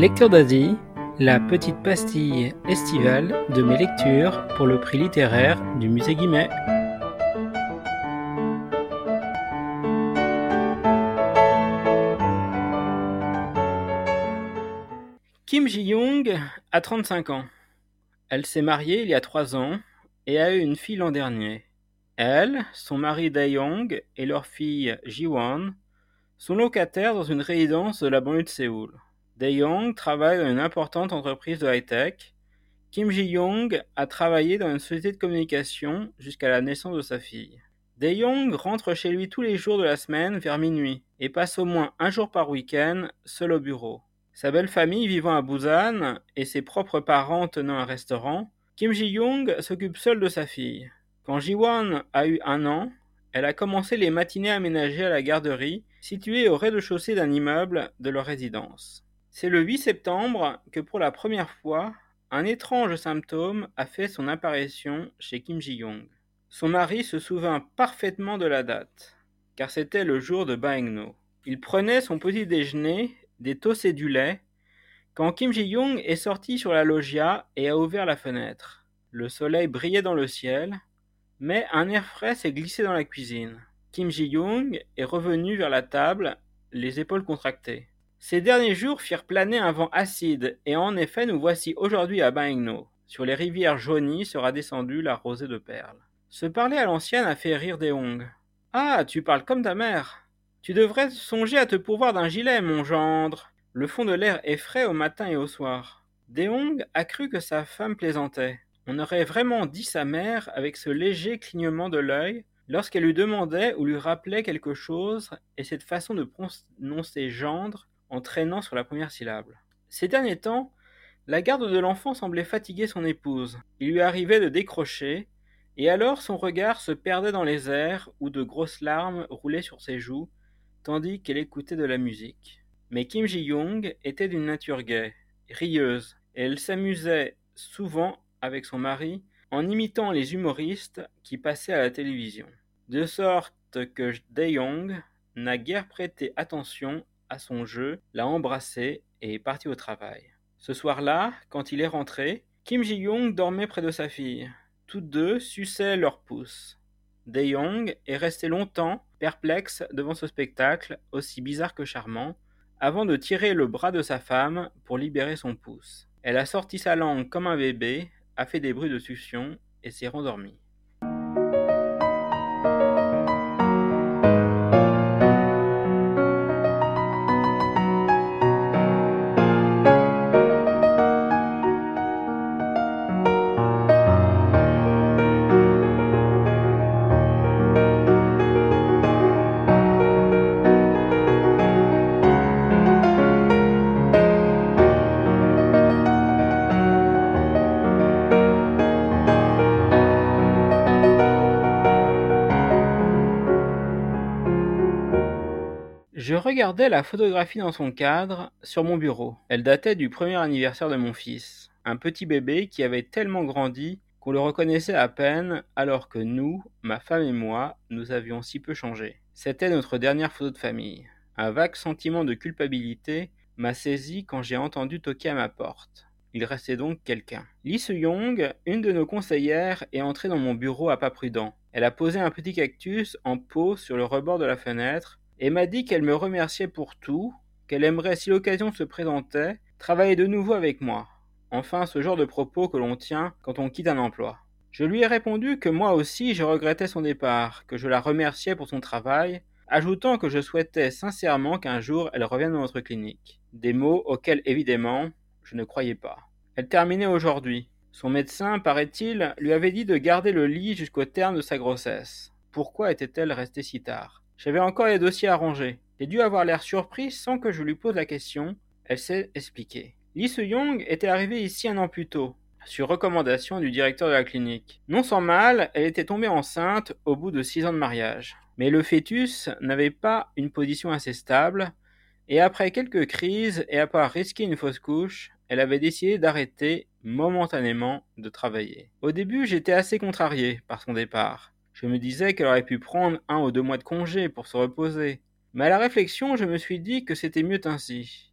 Lecture d'Asie, la petite pastille estivale de mes lectures pour le prix littéraire du Musée Guimet. Kim Ji-young a 35 ans. Elle s'est mariée il y a 3 ans et a eu une fille l'an dernier. Elle, son mari Dae-young et leur fille Ji-won sont locataires dans une résidence de la banlieue de Séoul. Dae-young travaille dans une importante entreprise de high-tech. Kim Ji-young a travaillé dans une société de communication jusqu'à la naissance de sa fille. Dae-young rentre chez lui tous les jours de la semaine vers minuit et passe au moins un jour par week-end seul au bureau. Sa belle famille vivant à Busan et ses propres parents tenant un restaurant, Kim Ji-young s'occupe seule de sa fille. Quand Ji-won a eu 1 an, elle a commencé les matinées aménagées à la garderie située au rez-de-chaussée d'un immeuble de leur résidence. C'est le 8 septembre que pour la première fois, un étrange symptôme a fait son apparition chez Kim Ji-young. Son mari se souvint parfaitement de la date, car c'était le jour de Baekno. Il prenait son petit déjeuner, des toasts et du lait, quand Kim Ji-young est sorti sur la loggia et a ouvert la fenêtre. Le soleil brillait dans le ciel, mais un air frais s'est glissé dans la cuisine. Kim Ji-young est revenu vers la table, les épaules contractées. Ces derniers jours firent planer un vent acide, et en effet nous voici aujourd'hui à Baekno. Sur les rivières jaunies sera descendue la rosée de perles. Se parler à l'ancienne a fait rire Dae-young. « Ah, tu parles comme ta mère. Tu devrais songer à te pourvoir d'un gilet, mon gendre. Le fond de l'air est frais au matin et au soir. » Dae-young a cru que sa femme plaisantait. On aurait vraiment dit sa mère avec ce léger clignement de l'œil lorsqu'elle lui demandait ou lui rappelait quelque chose et cette façon de prononcer gendre en traînant sur la première syllabe. Ces derniers temps, la garde de l'enfant semblait fatiguer son épouse. Il lui arrivait de décrocher, et alors son regard se perdait dans les airs où de grosses larmes roulaient sur ses joues, tandis qu'elle écoutait de la musique. Mais Kim Ji-young était d'une nature gaie, rieuse, et elle s'amusait souvent avec son mari en imitant les humoristes qui passaient à la télévision. De sorte que Dae-young n'a guère prêté attention à son jeu, l'a embrassé et est parti au travail. Ce soir-là, quand il est rentré, Kim Ji-young dormait près de sa fille. Toutes deux suçaient leurs pouces. Dae-young est resté longtemps perplexe devant ce spectacle, aussi bizarre que charmant, avant de tirer le bras de sa femme pour libérer son pouce. Elle a sorti sa langue comme un bébé, a fait des bruits de succion et s'est rendormie. Je regardais la photographie dans son cadre, sur mon bureau. Elle datait du premier anniversaire de mon fils. Un petit bébé qui avait tellement grandi qu'on le reconnaissait à peine, alors que nous, ma femme et moi, nous avions si peu changé. C'était notre dernière photo de famille. Un vague sentiment de culpabilité m'a saisi quand j'ai entendu toquer à ma porte. Il restait donc quelqu'un. Lee Soo-young, une de nos conseillères, est entrée dans mon bureau à pas prudent. Elle a posé un petit cactus en pot sur le rebord de la fenêtre et m'a dit qu'elle me remerciait pour tout, qu'elle aimerait, si l'occasion se présentait, travailler de nouveau avec moi. Enfin, ce genre de propos que l'on tient quand on quitte un emploi. Je lui ai répondu que moi aussi je regrettais son départ, que je la remerciais pour son travail, ajoutant que je souhaitais sincèrement qu'un jour elle revienne dans notre clinique. Des mots auxquels, évidemment, je ne croyais pas. Elle terminait aujourd'hui. Son médecin, paraît-il, lui avait dit de garder le lit jusqu'au terme de sa grossesse. Pourquoi était-elle restée si tard ? J'avais encore les dossiers à ranger. J'ai dû avoir l'air surpris sans que je lui pose la question. Elle s'est expliquée. Lee Soo-young était arrivée ici 1 an plus tôt, sur recommandation du directeur de la clinique. Non sans mal, elle était tombée enceinte au bout de 6 ans de mariage. Mais le fœtus n'avait pas une position assez stable, et après quelques crises et à part risquer une fausse couche, elle avait décidé d'arrêter momentanément de travailler. Au début, j'étais assez contrarié par son départ. Je me disais qu'elle aurait pu prendre 1 ou 2 mois de congé pour se reposer. Mais à la réflexion, je me suis dit que c'était mieux ainsi.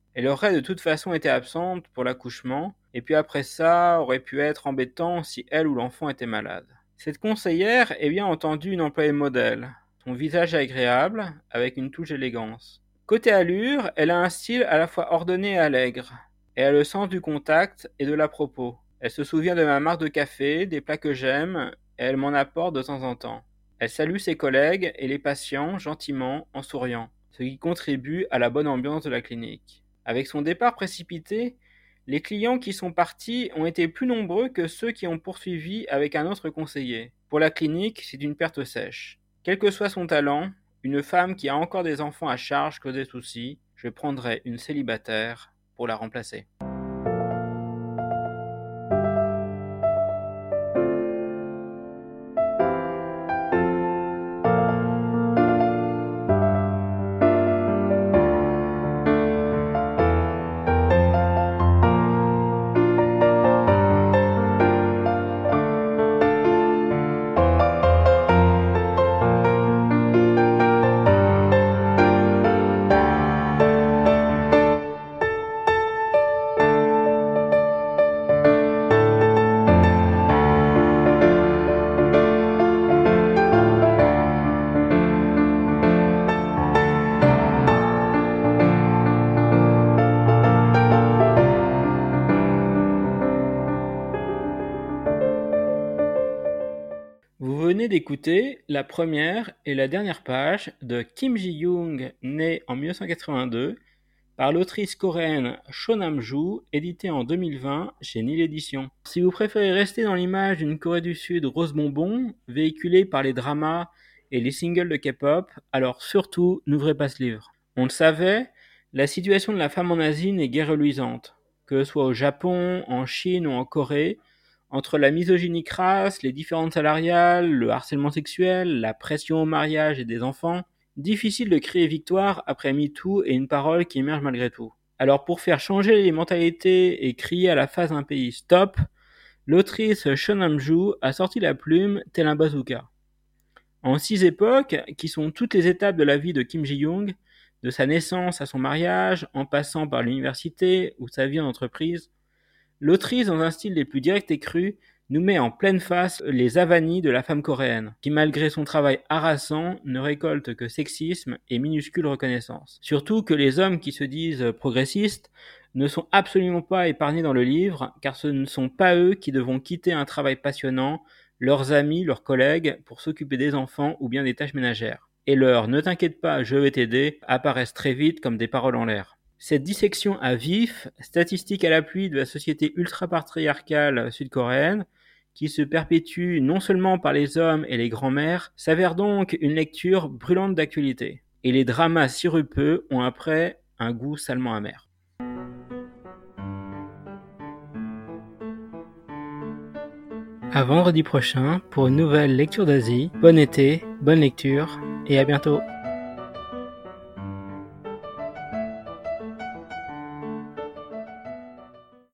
Elle aurait de toute façon été absente pour l'accouchement, et puis après ça aurait pu être embêtant si elle ou l'enfant était malade. Cette conseillère est bien entendu une employée modèle. Son visage est agréable, avec une touche d'élégance. Côté allure, elle a un style à la fois ordonné et allègre. Elle a le sens du contact et de l'à-propos. Elle se souvient de ma marque de café, des plats que j'aime, et elle m'en apporte de temps en temps. Elle salue ses collègues et les patients gentiment en souriant, ce qui contribue à la bonne ambiance de la clinique. Avec son départ précipité, les clients qui sont partis ont été plus nombreux que ceux qui ont poursuivi avec un autre conseiller. Pour la clinique, c'est une perte sèche. Quel que soit son talent, une femme qui a encore des enfants à charge cause des soucis, je prendrai une célibataire pour la remplacer. Vous venez d'écouter la première et la dernière page de Kim Ji-young, né en 1982, par l'autrice coréenne Cho Nam-joo, édité en 2020 chez Nil Éditions. Si vous préférez rester dans l'image d'une Corée du Sud rose bonbon, véhiculée par les dramas et les singles de K-pop, alors surtout n'ouvrez pas ce livre. On le savait, la situation de la femme en Asie n'est guère reluisante. Que ce soit au Japon, en Chine ou en Corée, entre la misogynie crasse, les différences salariales, le harcèlement sexuel, la pression au mariage et des enfants, difficile de crier victoire après MeToo et une parole qui émerge malgré tout. Alors pour faire changer les mentalités et crier à la face d'un pays stop, l'autrice Cho Nam-joo a sorti la plume tel un bazooka. En 6 époques, qui sont toutes les étapes de la vie de Kim Ji-young, de sa naissance à son mariage, en passant par l'université ou sa vie en entreprise, l'autrice, dans un style des plus directs et crus, nous met en pleine face les avanies de la femme coréenne, qui malgré son travail harassant, ne récolte que sexisme et minuscule reconnaissance. Surtout que les hommes qui se disent progressistes ne sont absolument pas épargnés dans le livre, car ce ne sont pas eux qui devront quitter un travail passionnant, leurs amis, leurs collègues, pour s'occuper des enfants ou bien des tâches ménagères. Et leurs « ne t'inquiète pas, je vais t'aider » apparaissent très vite comme des paroles en l'air. Cette dissection à vif, statistique à l'appui de la société ultra-patriarcale sud-coréenne, qui se perpétue non seulement par les hommes et les grands-mères, s'avère donc une lecture brûlante d'actualité. Et les dramas sirupeux ont après un goût salement amer. À vendredi prochain pour une nouvelle lecture d'Asie. Bon été, bonne lecture et à bientôt.